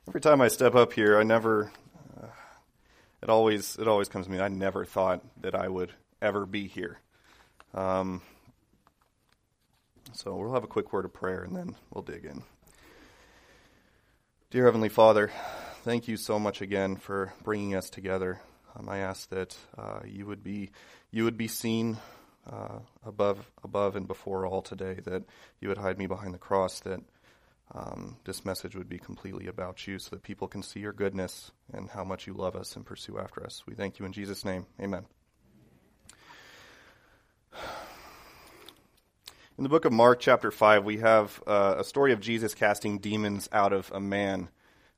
Every time I step up here, it always comes to me. I never thought that I would ever be here. So we'll have a quick word of prayer and then we'll dig in. Dear Heavenly Father, thank you so much again for bringing us together. I ask that you would be seen above and before all today, that you would hide me behind the cross, that this message would be completely about you so that people can see your goodness and how much you love us and pursue after us. We thank you in Jesus' name. Amen. In the book of Mark, chapter 5, we have a story of Jesus casting demons out of a man.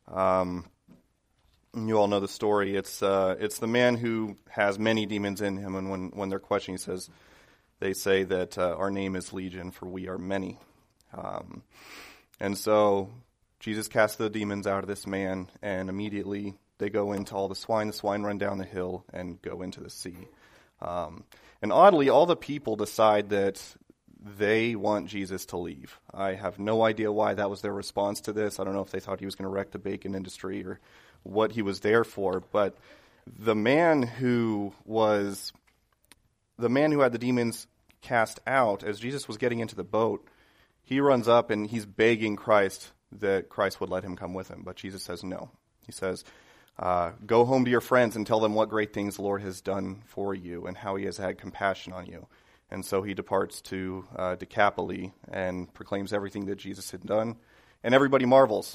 You all know the story. It's the man who has many demons in him, and when they're questioned, they say that our name is Legion, for we are many. And so Jesus casts the demons out of this man, and immediately they go into all the swine. The swine run down the hill and go into the sea. And oddly, all the people decide that they want Jesus to leave. I have no idea why that was their response to this. I don't know if they thought he was going to wreck the bacon industry or what he was there for, but the man who had the demons cast out, as Jesus was getting into the boat, he runs up and he's begging Christ that Christ would let him come with him. But Jesus says no. He says, go home to your friends and tell them what great things the Lord has done for you and how he has had compassion on you. And so he departs to Decapolis and proclaims everything that Jesus had done. And everybody marvels.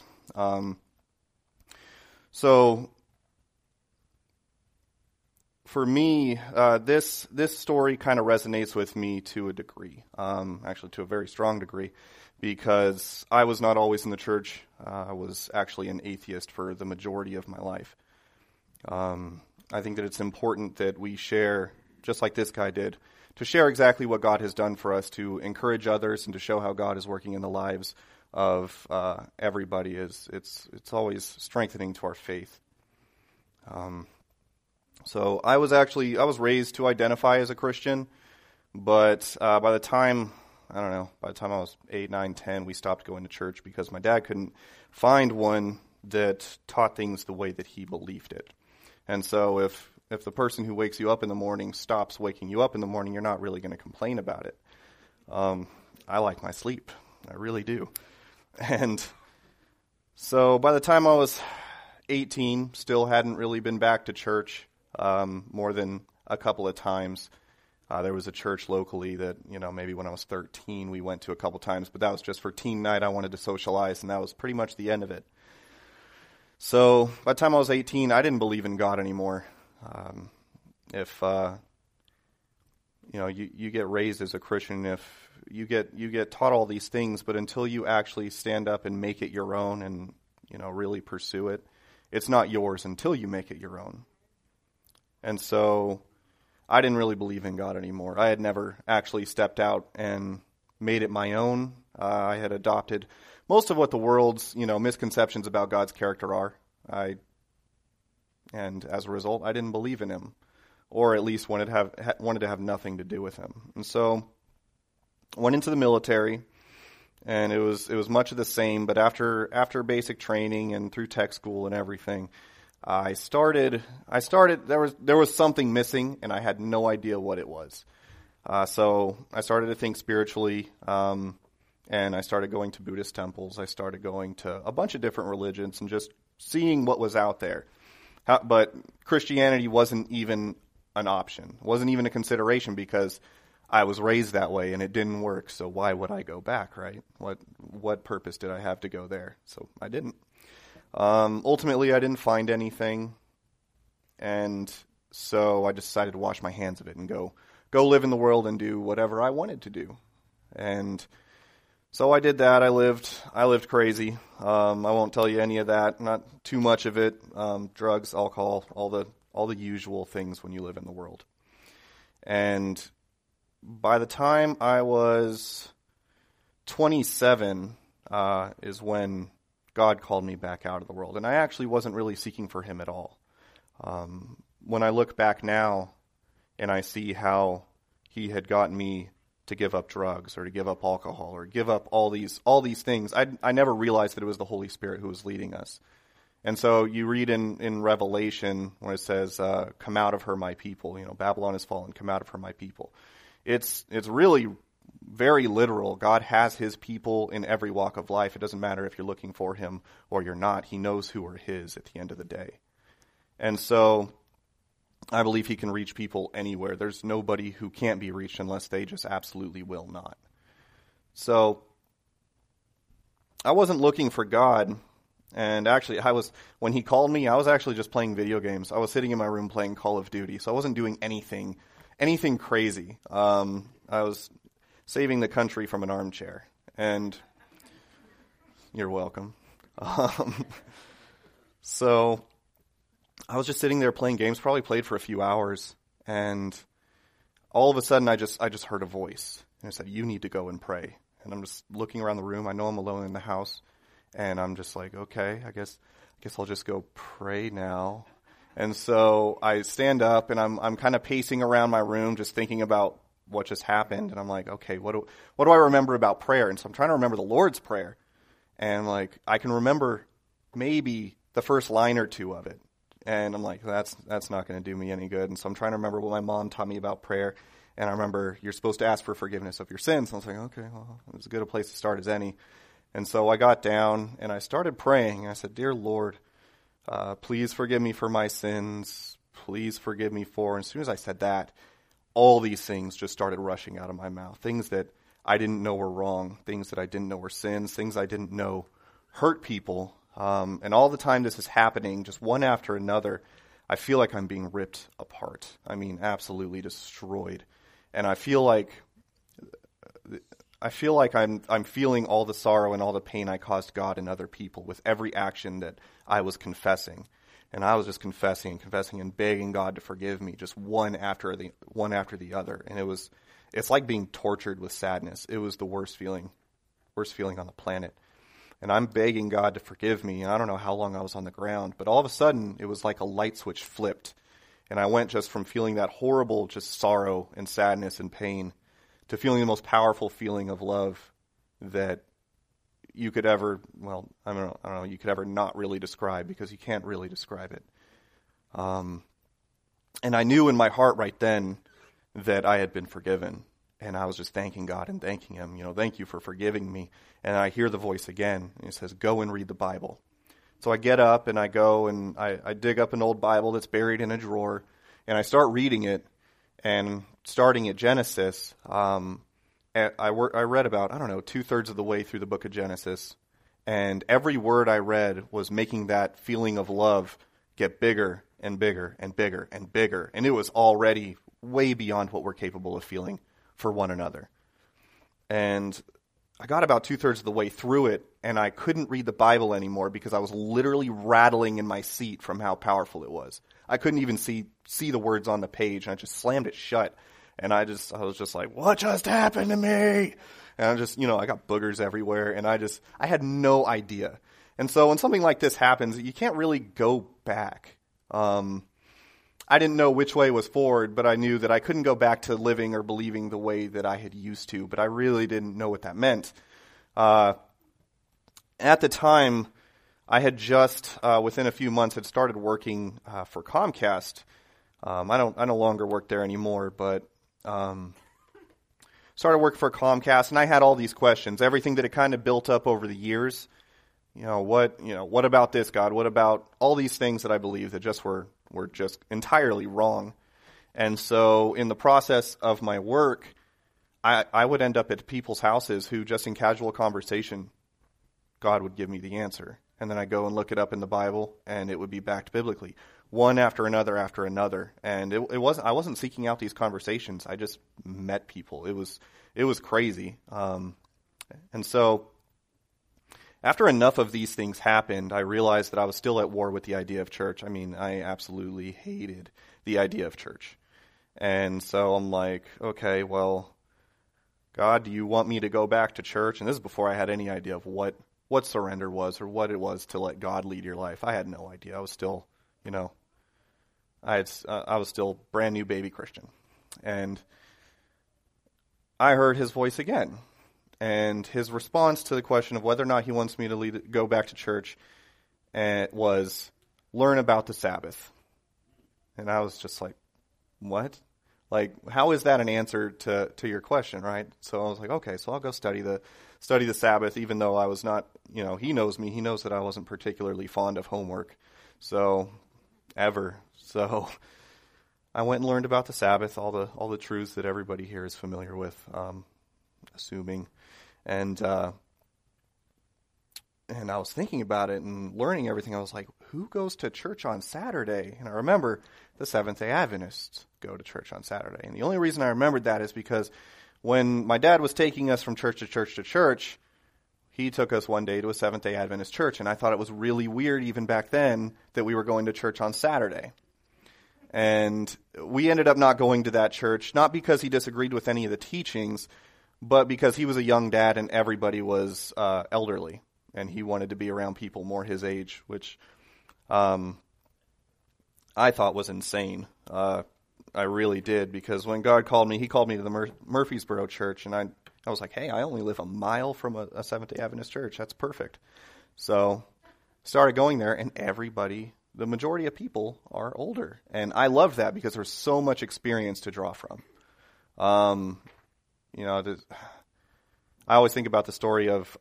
So for me, this story kind of resonates with me to a degree, actually to a very strong degree, because I was not always in the church. I was actually an atheist for the majority of my life. I think that it's important that we share, just like this guy did, to share exactly what God has done for us, to encourage others, and to show how God is working in the lives of everybody. It's always strengthening to our faith. So I was raised to identify as a Christian, but by the time I was 8, 9, 10, we stopped going to church because my dad couldn't find one that taught things the way that he believed it. And so if the person who wakes you up in the morning stops waking you up in the morning, you're not really going to complain about it. I like my sleep. I really do. And so by the time I was 18, still hadn't really been back to church more than a couple of times. There was a church locally that, maybe when I was 13 we went to a couple times, but that was just for teen night. I wanted to socialize, and that was pretty much the end of it. So by the time I was 18, I didn't believe in God anymore. You get raised as a Christian, if you get taught all these things, but until you actually stand up and make it your own and, really pursue it, it's not yours until you make it your own. And so I didn't really believe in God anymore. I had never actually stepped out and made it my own. I had adopted most of what the world's, misconceptions about God's character are. And as a result, I didn't believe in him, or at least wanted to have nothing to do with him. And so I went into the military, and it was much of the same. But after basic training and through tech school and everything, I started. There was something missing, and I had no idea what it was. So I started to think spiritually, and I started going to Buddhist temples. I started going to a bunch of different religions and just seeing what was out there. But Christianity wasn't even an option, wasn't even a consideration, because I was raised that way and it didn't work. So why would I go back, right? What purpose did I have to go there? So I didn't. Ultimately, I didn't find anything, and so I decided to wash my hands of it and go live in the world and do whatever I wanted to do. And so I did that. I lived crazy. I won't tell you any of that, not too much of it. Drugs, alcohol, all the usual things when you live in the world. And by the time I was 27 is when God called me back out of the world. And I actually wasn't really seeking for him at all. When I look back now and I see how he had gotten me to give up drugs or to give up alcohol or give up all these things, I never realized that it was the Holy Spirit who was leading us. And so you read in Revelation when it says, come out of her, my people. Babylon has fallen, come out of her, my people. It's really very literal. God has his people in every walk of life. It doesn't matter if you're looking for him or you're not. He knows who are his at the end of the day. And so I believe he can reach people anywhere. There's nobody who can't be reached unless they just absolutely will not. So I wasn't looking for God. And actually, when he called me, I was actually just playing video games. I was sitting in my room playing Call of Duty, so I wasn't doing anything crazy. I was saving the country from an armchair, and you're welcome. So I was just sitting there playing games, probably played for a few hours, and all of a sudden I just heard a voice, and it said, "You need to go and pray." And I'm just looking around the room. I know I'm alone in the house. And I'm just like, okay, I guess I'll just go pray now. And so I stand up and I'm kind of pacing around my room, just thinking about what just happened. And I'm like, okay, what do I remember about prayer? And so I'm trying to remember the Lord's Prayer. And like, I can remember maybe the first line or two of it. And I'm like, that's not going to do me any good. And so I'm trying to remember what my mom taught me about prayer. And I remember you're supposed to ask for forgiveness of your sins. And I was like, okay, well, it's as good a place to start as any. And so I got down and I started praying. I said, "Dear Lord, please forgive me for my sins. Please forgive me for." And as soon as I said that, all these things just started rushing out of my mouth. Things that I didn't know were wrong. Things that I didn't know were sins. Things I didn't know hurt people. And all the time this is happening, just one after another, I feel like I'm being ripped apart. I mean, absolutely destroyed. And I feel like I'm feeling all the sorrow and all the pain I caused God and other people with every action that I was confessing. And I was just confessing and begging God to forgive me, just one after the other. And it's like being tortured with sadness. It was the worst feeling on the planet. And I'm begging God to forgive me. And I don't know how long I was on the ground, but all of a sudden it was like a light switch flipped. And I went just from feeling that horrible just sorrow and sadness and pain to feeling the most powerful feeling of love that you could ever, well, I don't know, you could ever not really describe, because you can't really describe it. And I knew in my heart right then that I had been forgiven. And I was just thanking God and thanking him, thank you for forgiving me. And I hear the voice again, and it says, "Go and read the Bible." So I get up and I go and I dig up an old Bible that's buried in a drawer, and I start reading it. And starting at Genesis, I read about, 2/3 of the way through the book of Genesis. And every word I read was making that feeling of love get bigger and bigger and bigger and bigger. And it was already way beyond what we're capable of feeling for one another. And I got about 2/3 of the way through it, and I couldn't read the Bible anymore because I was literally rattling in my seat from how powerful it was. I couldn't even see the words on the page, and I just slammed it shut. And I was just like, "What just happened to me?" And I just, I got boogers everywhere, and I had no idea. And so when something like this happens, you can't really go back. I didn't know which way was forward, but I knew that I couldn't go back to living or believing the way that I had used to, but I really didn't know what that meant. At the time, I had just, within a few months, had started working for Comcast. I no longer work there anymore, but started working for Comcast, and I had all these questions, everything that had kind of built up over the years. What about this, God? What about all these things that I believe that just were just entirely wrong? And so in the process of my work, I would end up at people's houses who, just in casual conversation, God would give me the answer. And then I go and look it up in the Bible, and it would be backed biblically, one after another after another. And I wasn't seeking out these conversations. I just met people. It was crazy. And so after enough of these things happened, I realized that I was still at war with the idea of church. I mean, I absolutely hated the idea of church. And so I'm like, okay, well, God, do you want me to go back to church? And this is before I had any idea of what surrender was or what it was to let God lead your life. I had no idea. I was still, I was still brand new baby Christian. And I heard his voice again. And his response to the question of whether or not he wants me to go back to church was learn about the Sabbath. And I was just like, what? Like, how is that an answer to your question, right? So I was like, okay, so I'll go study the Sabbath, even though I was not, he knows me. He knows that I wasn't particularly fond of homework. So I went and learned about the Sabbath, all the truths that everybody here is familiar with, assuming. And I was thinking about it and learning everything. I was like, who goes to church on Saturday? And I remember the Seventh-day Adventists go to church on Saturday. And the only reason I remembered that is because when my dad was taking us from church to church to church, he took us one day to a Seventh-day Adventist church. And I thought it was really weird even back then that we were going to church on Saturday. And we ended up not going to that church, not because he disagreed with any of the teachings, but because he was a young dad and everybody was elderly. And he wanted to be around people more his age, which I thought was insane. I really did, because when God called me, he called me to the Murfreesboro church, and I was like, hey, I only live a mile from a Seventh-day Adventist church. That's perfect. So started going there, and the majority of people are older. And I loved that because there's so much experience to draw from. I always think about the story of,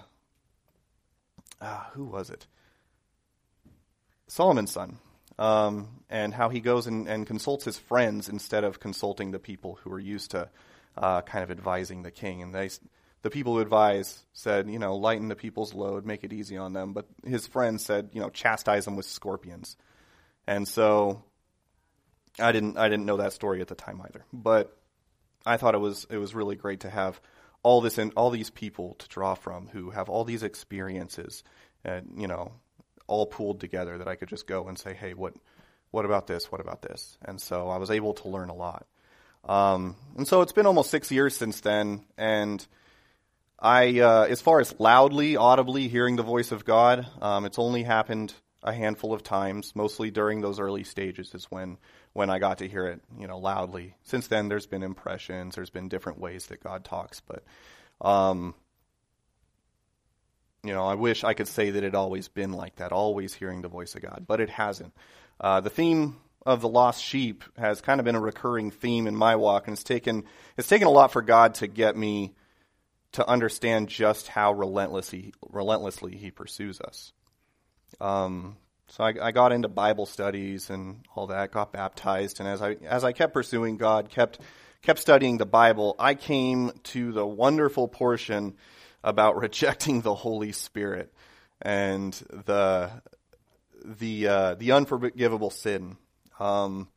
who was it? Solomon's son. And how he goes and consults his friends instead of consulting the people who are used to kind of advising the king. And the people who advise said, lighten the people's load, make it easy on them. But his friends said, chastise them with scorpions. And so I didn't know that story at the time either. But I thought it was really great to have all these people to draw from who have all these experiences, and all pooled together, that I could just go and say, hey, what about this? What about this? And so I was able to learn a lot. And so it's been almost 6 years since then, and I, as far as loudly, audibly hearing the voice of God, it's only happened a handful of times. Mostly during those early stages is when I got to hear it, loudly. Since then, there's been impressions, there's been different ways that God talks, but I wish I could say that it always been like that, always hearing the voice of God, but it hasn't. The theme of the lost sheep has kind of been a recurring theme in my walk, and it's taken a lot for God to get me to understand just how relentlessly he pursues us. So I got into Bible studies and all that, got baptized, and as I kept pursuing God, kept studying the Bible, I came to the wonderful portion about rejecting the Holy Spirit and the unforgivable sin, and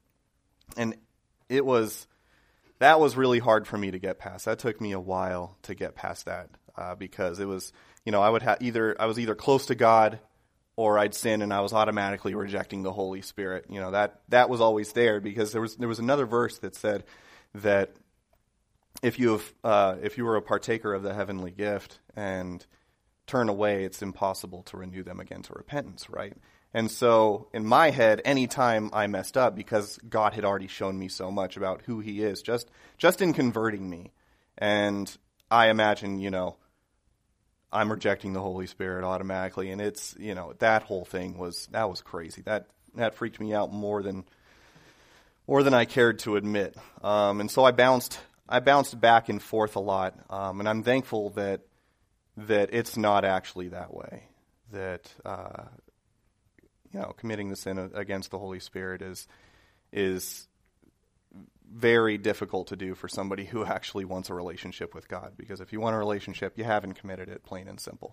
that was really hard for me to get past. That took me a while to get past that, because it was, I was either close to God or I'd sin, and I was automatically rejecting the Holy Spirit. That was always there, because there was another verse that said that if you were a partaker of the heavenly gift and turn away, it's impossible to renew them again to repentance, right? And so in my head, anytime I messed up, because God had already shown me so much about who he is, just in converting me, and I imagine, I'm rejecting the Holy Spirit automatically, and it's, that whole thing was crazy. That freaked me out more than I cared to admit. And so I bounced back and forth a lot, and I'm thankful that it's not actually that way. That committing the sin against the Holy Spirit is very difficult to do for somebody who actually wants a relationship with God. Because if you want a relationship, you haven't committed it, plain and simple.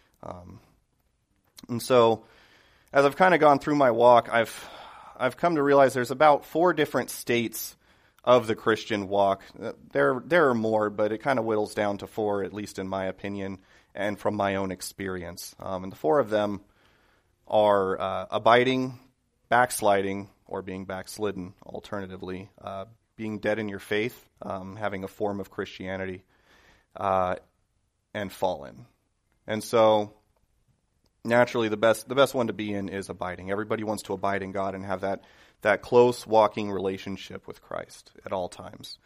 And so, as I've kind of gone through my walk, I've come to realize there's about 4 different states of the Christian walk. There are more, but it kind of whittles down to 4, at least in my opinion, and from my own experience. And the 4 of them are abiding, backsliding, or being backslidden, alternatively, being dead in your faith, having a form of Christianity, and fallen. And so, naturally, the best one to be in is abiding. Everybody wants to abide in God and have that close walking relationship with Christ at all times.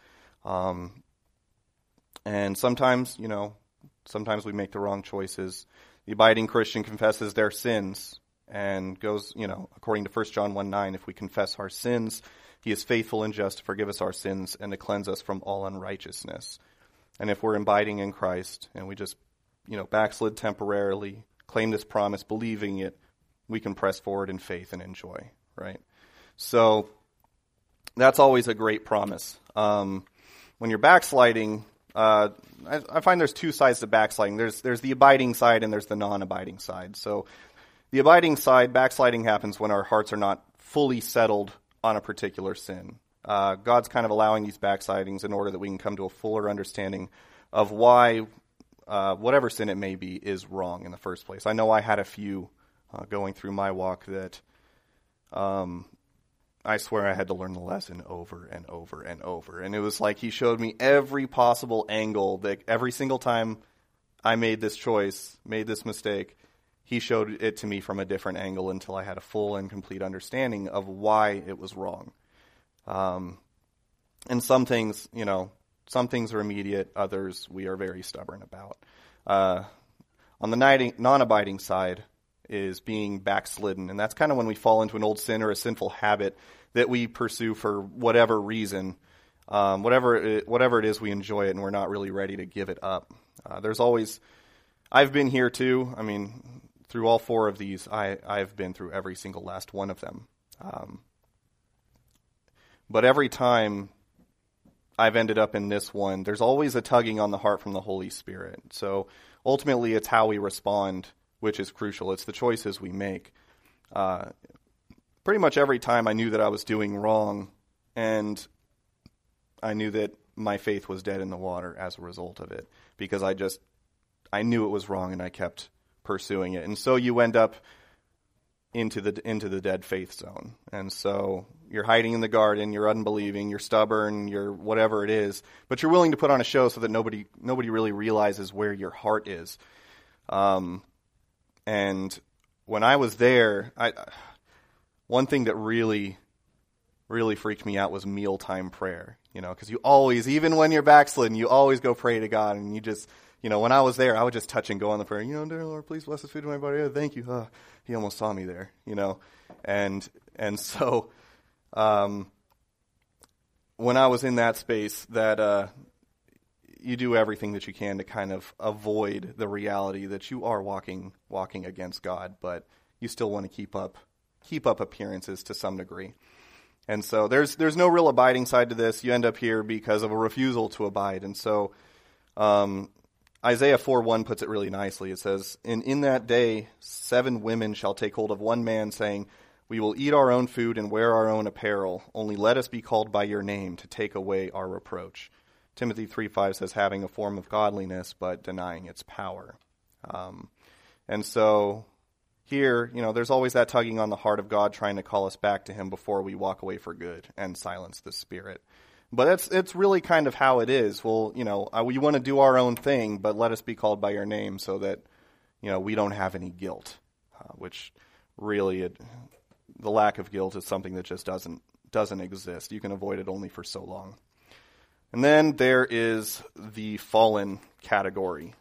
And sometimes we make the wrong choices. The abiding Christian confesses their sins and goes, according to 1 John 1:9, if we confess our sins, he is faithful and just to forgive us our sins and to cleanse us from all unrighteousness. And if we're abiding in Christ and we just, backslid temporarily, claim this promise, believing it, we can press forward in faith and in joy, right? So that's always a great promise. When you're backsliding, I find there's two sides to backsliding. There's the abiding side and there's the non-abiding side. So the abiding side, backsliding happens when our hearts are not fully settled on a particular sin. God's kind of allowing these backslidings in order that we can come to a fuller understanding of why whatever sin it may be is wrong in the first place. I know I had a few going through my walk that I swear I had to learn the lesson over and over and over. And it was like he showed me every possible angle that every single time I made this choice, made this mistake, he showed it to me from a different angle until I had a full and complete understanding of why it was wrong. And some things, some things are immediate, others we are very stubborn about. On the non-abiding side is being backslidden, and that's kind of when we fall into an old sin or a sinful habit that we pursue for whatever reason. Whatever it is, we enjoy it, and we're not really ready to give it up. I've been here too. I mean, through all four of these, I've been through every single last one of them. But every time I've ended up in this one, there's always a tugging on the heart from the Holy Spirit. So ultimately, it's how we respond, which is crucial. It's the choices we make. Pretty much every time I knew that I was doing wrong, and I knew that my faith was dead in the water as a result of it, because I knew it was wrong and I kept pursuing it. And so you end up into the dead faith zone. And so you're hiding in the garden, you're unbelieving, you're stubborn, you're whatever it is, but you're willing to put on a show so that nobody really realizes where your heart is. And when I was there, one thing that really, really freaked me out was mealtime prayer, because you always, even when you're backslidden, you always go pray to God, and you just, when I was there, I would just touch and go on the prayer, dear Lord, please bless the food of my body. Oh, thank you. He almost saw me there, and so, when I was in that space, that, you do everything that you can to kind of avoid the reality that you are walking against God, but you still want to keep up appearances to some degree. And so there's no real abiding side to this. You end up here because of a refusal to abide. And so Isaiah 4:1 puts it really nicely. It says, in that day 7 women shall take hold of one man, saying, we will eat our own food and wear our own apparel. Only let us be called by your name to take away our reproach. Timothy 3:5 says, having a form of godliness, but denying its power. And so here, there's always that tugging on the heart of God trying to call us back to him before we walk away for good and silence the Spirit. But it's really kind of how it is. Well, we want to do our own thing, but let us be called by your name so that, we don't have any guilt, which really, the lack of guilt is something that just doesn't exist. You can avoid it only for so long. And then there is the fallen category.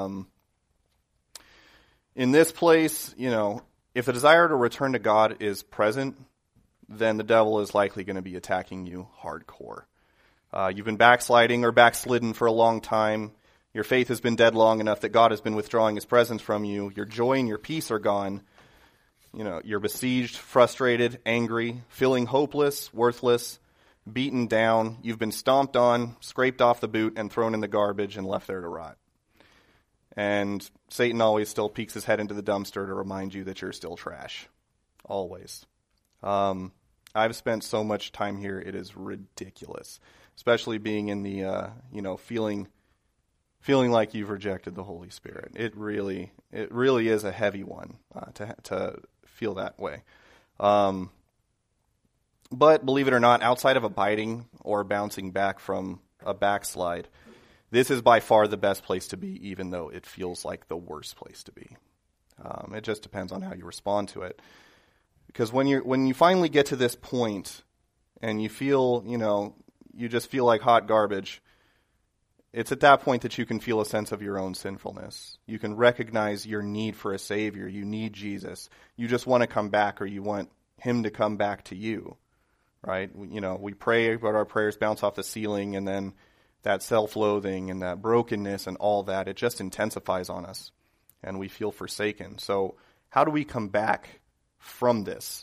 In this place, if the desire to return to God is present, then the devil is likely going to be attacking you hardcore. You've been backsliding or backslidden for a long time. Your faith has been dead long enough that God has been withdrawing his presence from you. Your joy and your peace are gone. You're besieged, frustrated, angry, feeling hopeless, worthless, beaten down. You've been stomped on, scraped off the boot, and thrown in the garbage and left there to rot. And Satan always still peeks his head into the dumpster to remind you that you're still trash. Always. I've spent so much time here, it is ridiculous. Especially being in the, feeling like you've rejected the Holy Spirit. It really is a heavy one to feel that way. But believe it or not, outside of abiding or bouncing back from a backslide, this is by far the best place to be, even though it feels like the worst place to be. It just depends on how you respond to it. Because when you finally get to this point and you feel, you just feel like hot garbage, it's at that point that you can feel a sense of your own sinfulness. You can recognize your need for a Savior. You need Jesus. You just want to come back, or you want him to come back to you, right? We pray, but our prayers bounce off the ceiling, and then that self-loathing and that brokenness and all that, it just intensifies on us, and we feel forsaken. So how do we come back from this?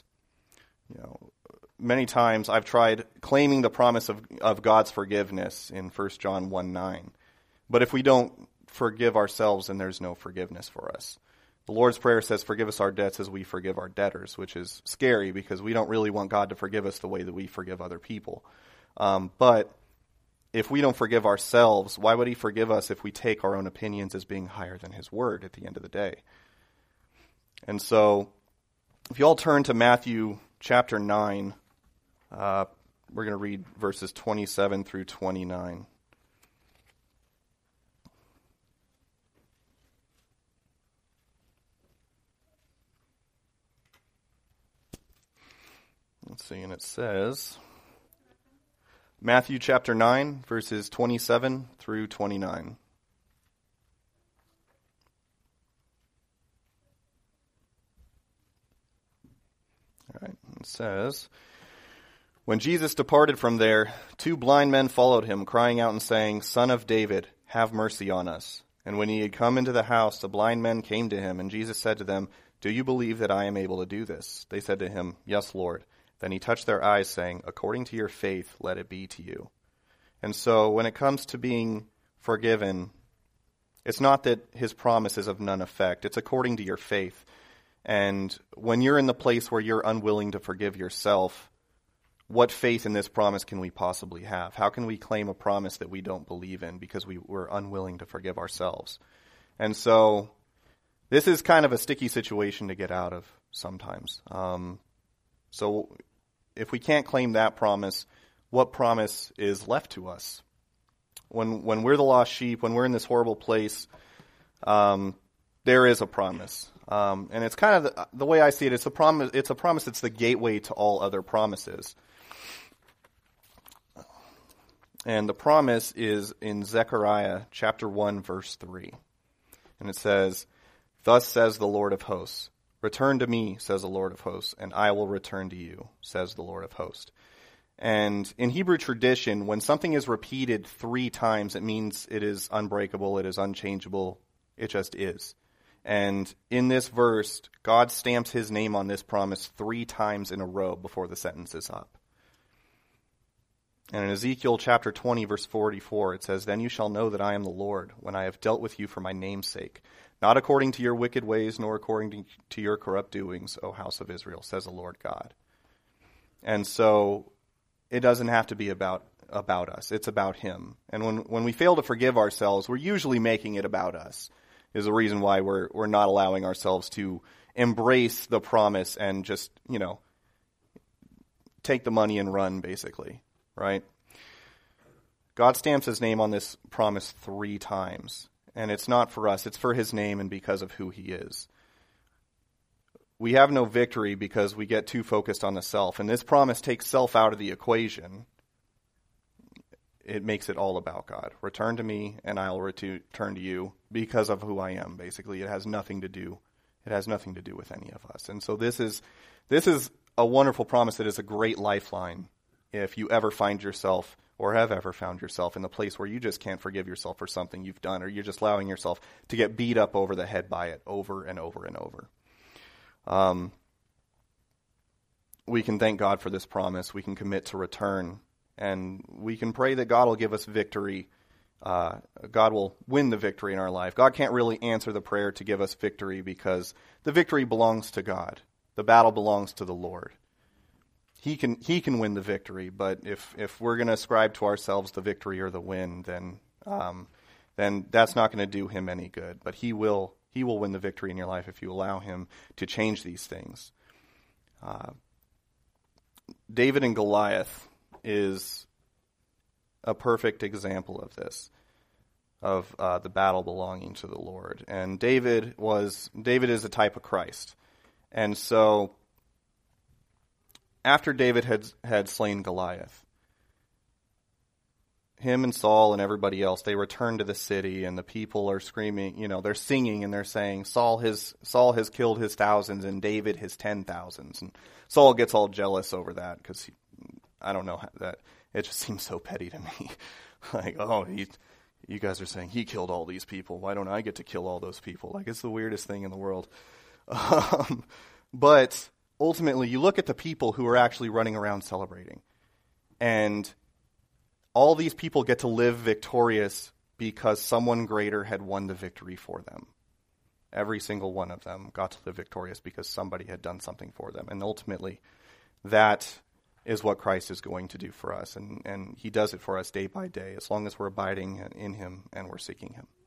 Many times I've tried claiming the promise of God's forgiveness in 1 John 1:9. But if we don't forgive ourselves, then there's no forgiveness for us. The Lord's Prayer says, forgive us our debts as we forgive our debtors, which is scary because we don't really want God to forgive us the way that we forgive other people. But if we don't forgive ourselves, why would he forgive us if we take our own opinions as being higher than his word at the end of the day? And so, if you all turn to Matthew chapter 9, we're going to read verses 27 through 29. Let's see, and it says, Matthew chapter 9, verses 27 through 29. All right, it says, when Jesus departed from there, 2 blind men followed him, crying out and saying, Son of David, have mercy on us. And when he had come into the house, the blind men came to him, and Jesus said to them, Do you believe that I am able to do this? They said to him, Yes, Lord. Then he touched their eyes, saying, According to your faith, let it be to you. And so when it comes to being forgiven, it's not that his promise is of none effect. It's according to your faith. And when you're in the place where you're unwilling to forgive yourself, what faith in this promise can we possibly have? How can we claim a promise that we don't believe in because we're unwilling to forgive ourselves? And so this is kind of a sticky situation to get out of sometimes. So if we can't claim that promise, what promise is left to us? When we're the lost sheep, when we're in this horrible place, there is a promise. And it's kind of the way I see it, it's a promise that's the gateway to all other promises. And the promise is in Zechariah chapter 1, verse 3. And it says, Thus says the Lord of hosts, Return to me, says the Lord of hosts, and I will return to you, says the Lord of hosts. And in Hebrew tradition, when something is repeated 3 times, it means it is unbreakable, it is unchangeable, it just is. And in this verse, God stamps his name on this promise 3 times in a row before the sentence is up. And in Ezekiel chapter 20, verse 44, it says, Then you shall know that I am the Lord, when I have dealt with you for my name's sake, not according to your wicked ways, nor according to your corrupt doings, O house of Israel, says the Lord God. And so it doesn't have to be about us. It's about him. And when we fail to forgive ourselves, we're usually making it about us, is the reason why we're not allowing ourselves to embrace the promise and just, take the money and run, basically. Right? God stamps his name on this promise 3 times. And it's not for us. It's for his name and because of who he is. We have no victory because we get too focused on the self. And this promise takes self out of the equation. It makes it all about God. Return to me and I'll return to you because of who I am. Basically, it has nothing to do with any of us. And so this is a wonderful promise that is a great lifeline if you ever find yourself or have ever found yourself in the place where you just can't forgive yourself for something you've done, or you're just allowing yourself to get beat up over the head by it over and over and over. We can thank God for this promise. We can commit to return, and we can pray that God will give us victory. God will win the victory in our life. God can't really answer the prayer to give us victory because the victory belongs to God. The battle belongs to the Lord. He can win the victory, but if we're going to ascribe to ourselves the victory or the win, then that's not going to do him any good. But he will win the victory in your life if you allow him to change these things. David and Goliath is a perfect example of this, of the battle belonging to the Lord. And David is a type of Christ, and so after David had slain Goliath, him and Saul and everybody else, they return to the city, and the people are screaming, they're singing and they're saying, Saul has killed his thousands and David his 10,000s. And Saul gets all jealous over that because I don't know that it just seems so petty to me. Like, you guys are saying he killed all these people. Why don't I get to kill all those people? Like, it's the weirdest thing in the world. But ultimately, you look at the people who are actually running around celebrating, and all these people get to live victorious because someone greater had won the victory for them. Every single one of them got to live victorious because somebody had done something for them. And ultimately, that is what Christ is going to do for us. And he does it for us day by day, as long as we're abiding in him and we're seeking him.